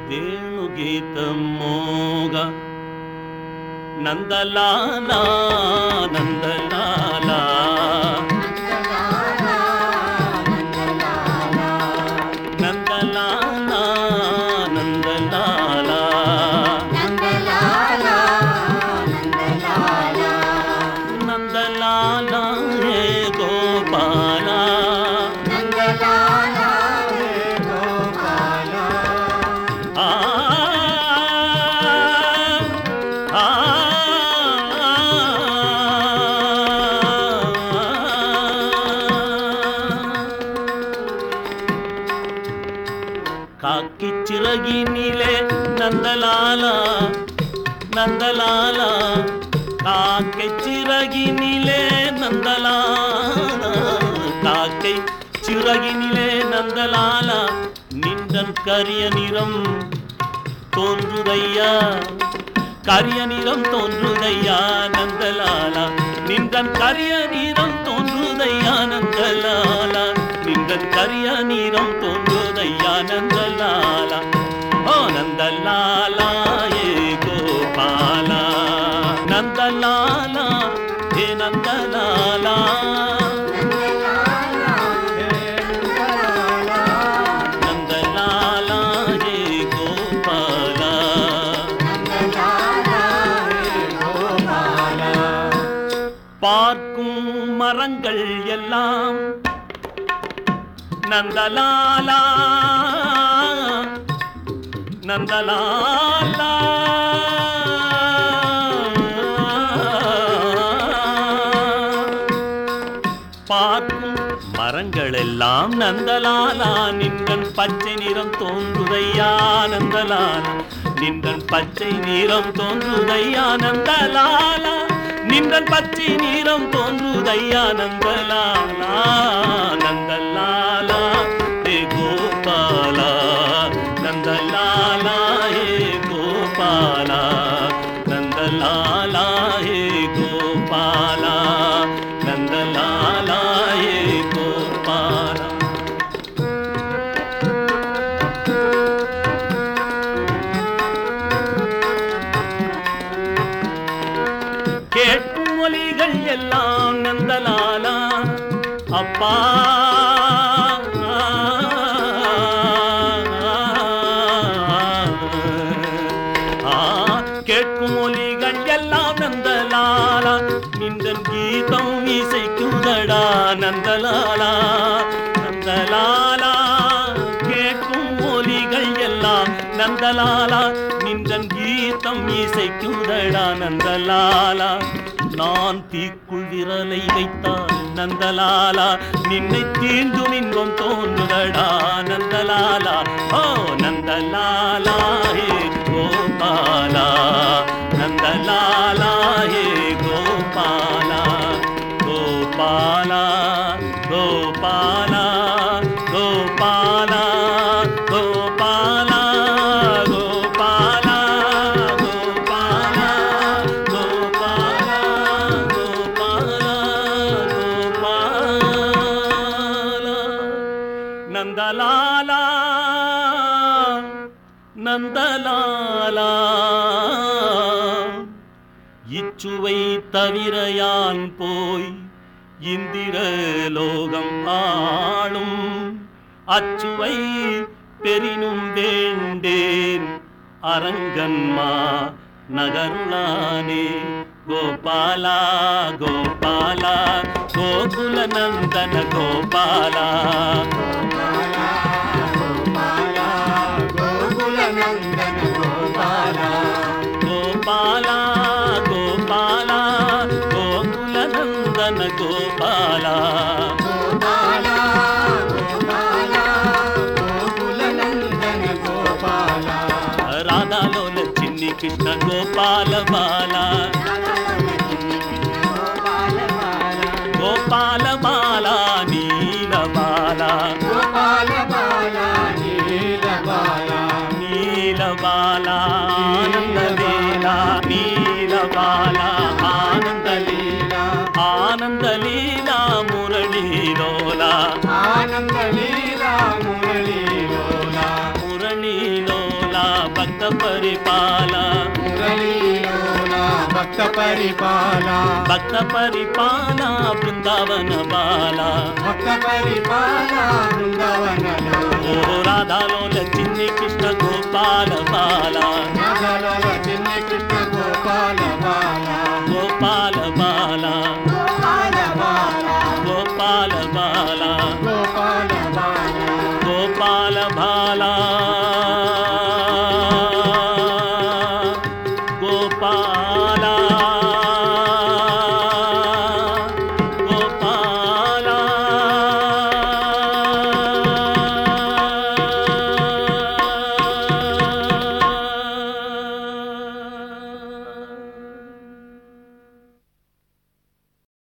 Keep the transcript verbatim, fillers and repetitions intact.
ವೇಣುಗೀತಮೋಗ ನಂದಲಾಲ ನಂದಲಾಲ ನಂದಲಾಲ ನಂದಲಾಲ ನಂದಲಾಲ ಹೇ ಗೋಪಾಲ காக்கி சிறகினிலே நந்தலாலா நந்தலாலா காக்கை சிறகினிலே நந்தலாலா காக்கை சிறகினிலே நந்தலாலா நின்றன் கரிய நிறம் தோன்றுதையா கரிய நிறம் தோன்றுதையா நந்தலாலா நின்றன் கரிய நிறம் தோன்றுதையா நந்தலாலா நின்றன் கரிய நிறம் தோன்றுதையா நந்தலாலா ஓ நந்தலாலா ஏ கோபாலா நந்தலாலா ஏ நந்தலாலா நந்தலாலா ஏ கோபாலா பார்க்கும் மரங்கள் எல்லாம் நந்தலாலா நந்தலாலா பார்க்கும் மரங்கள் எல்லாம் நந்தலாலா நின்றன் பச்சை நிறம் தோன்றுதையா நந்தலாலா நின்றன் பச்சை நிறம் தோன்றுதையா நந்தலாலா நின்றன் பச்சை நிறம் தோன்றுதையா நந்தலாலா நந்தலாலா ஹே கோபாலா நந்தலாலா ஹே கோபாலா நந்தலாலா ஹே கோபாலா நந்தலாலா ஹே கோபாலா கேட்கும் மொழிகள் எல்லாம் நந்தலாலா அப்பா கேட்கும் மொழிகள் எல்லாம் நந்தலாலா நின்றன் கீதம் இசைக்குதடா நந்தலாலா நந்தலாலா கேட்கும் மொழிகள் எல்லாம் நந்தலாலா நின்றன் கீதம் இசைக்குதடா நந்தலாலா நான் தீக்குள் விரலை வைத்தால் நந்தலாலா நின்னை தீண்டும் இன்பம் தோன்றுதடா நந்தலாலா ஓ நந்தலாலா ஹே கோபாலா நந்தலாலா ஹே கோபாலா கோபாலா கோபாலா கோபாலா கோபாலா கோபாலா கோபாலா கோபாலா கோபாலா கோபாலா நந்தலாலா நந்தலாலா இச்சுவை தவிர யான் போய் இந்திர லோகம் ஆளும் அச்சுவை பெரினும் வேண்டேன் அரங்கன்மா நகருளானே கோபாலா கோபாலா கோகுல நந்தன கோபாலா கோபாலா கோபாலா கோகுல நந்தன கோபாலா ராதாலோல சின்னி கிருஷ்ண கோபால பாலா கோபால பாலா நீல பாலா நீல பாலா ஆனந்த லீலா நீல பாலா ஆனந்த லீலா ஆனந்த லீலா முரளிலோலா ஆனந்த லீலா முரளிலோலா முரளிலோலா భక్త పరిపాల మురళీలోన భక్త పరిపాల భక్త పరిపాల బృందావన బాల భక్త పరిపాల బృందావనలో ఓ రాధాలోల చిన్ని కృష్ణ గోపాల